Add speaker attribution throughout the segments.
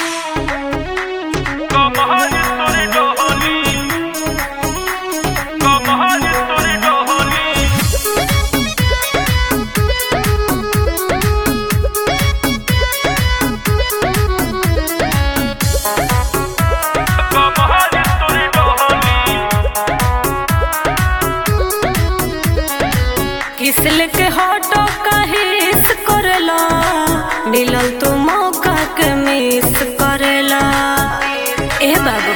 Speaker 1: किसले के हटो कहिस करेला मिलल तू मौका के मिस करेला। ए बाबू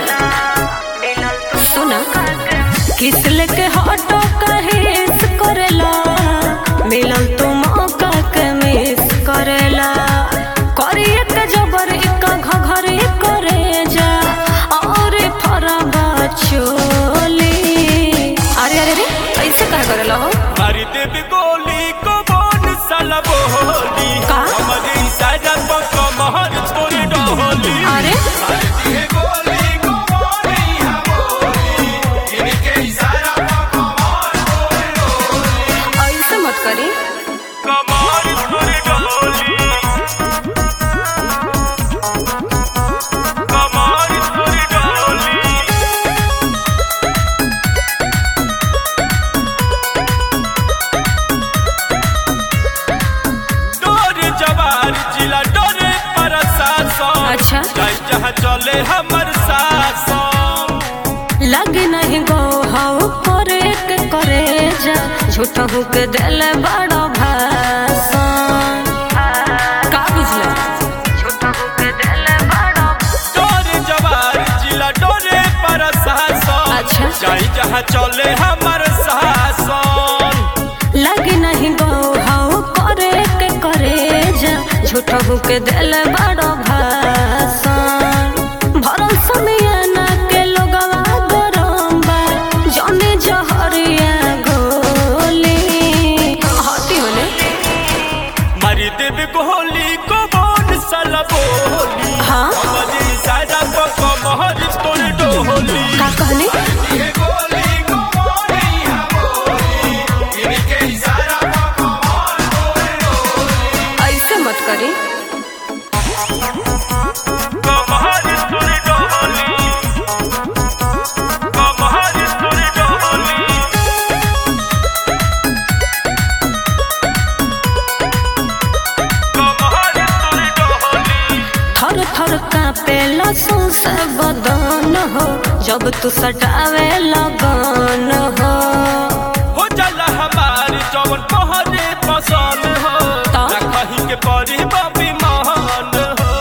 Speaker 1: सुना, किसले के हटो कहिस करेला मिलल तू मौका के मिस करेला। करिए के जबर का घघरे करे जा और फरबा चोली। अरे अरे रे कैसे कह करेला हो?
Speaker 2: मारी देवी गोली को बोन साला बोली हमारे साजा पक महर छोड़ी डोली।
Speaker 1: अरे
Speaker 2: मारी देवी गोली को बोली बोली इनके इशारा पक महर छोड़ी डोली।
Speaker 1: ऐसे मत करी।
Speaker 2: कमर छोड़ी डोली कमर छोड़ी डोली। जिला डोरे प्रशासन
Speaker 1: अच्छा
Speaker 2: जहाँ चले हमर शासन।
Speaker 1: लगे नहीं गो हाउ करे के करे जा झूठा हो के दिल बड़ा भाषण। का बुझला? झूठा हो के दिल बड़ा
Speaker 2: डोरे जवार जिला डोरे प्रशासन।
Speaker 1: अच्छा
Speaker 2: जहाँ चले हमर शासन।
Speaker 1: लगे नहीं गो हाउ करे के करे जा झूठा हो के दिल बड़ा भाषण। भरल समियाना के लोगवा गरम बा जौने जहरिया गोली। हटी होले
Speaker 2: मारी देवी गोली को बोन साला बोली
Speaker 1: हाँ
Speaker 2: हमारी साजा पक महर छोड़ी डोली।
Speaker 1: का कहली?
Speaker 2: गोली को बोली बोली इनके इशारा पक महर छोड़ी डोली।
Speaker 1: ऐसे मत करी।
Speaker 2: कमर छोड़ी डोली कमर छोड़ी डोली। कमर छोड़ी डोली।
Speaker 1: थर थर कांपेला सौंसे बदन हो जब तू सटावे लगन हो।
Speaker 2: हो जाला हमारी जवन पहरे पसंद हो
Speaker 1: तो?
Speaker 2: कहीं के परी बाबी महान हो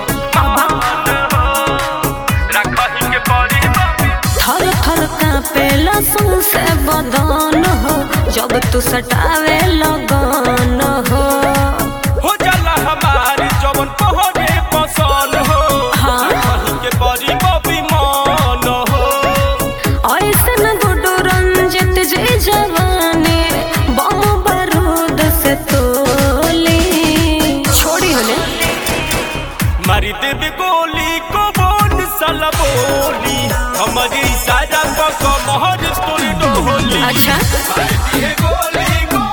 Speaker 2: कहीं के परी बाबी।
Speaker 1: थर थर कांपेला सौंसे बदन हो जब तू सटावे लगन हो।
Speaker 2: हो जाला हमारी जवन पहरे पसंद हो
Speaker 1: हाँ
Speaker 2: कहीं के परी बाबी मान हो।
Speaker 1: ऐसे न गुडू रंजित जी जवानी बम बारूद से तोली। छोड़ी होने
Speaker 2: मारी देवी गोली को बोन साला बोली हमारी साजा पक महर छोड़ी डोली।
Speaker 1: अच्छा
Speaker 2: मारी देवी गोली को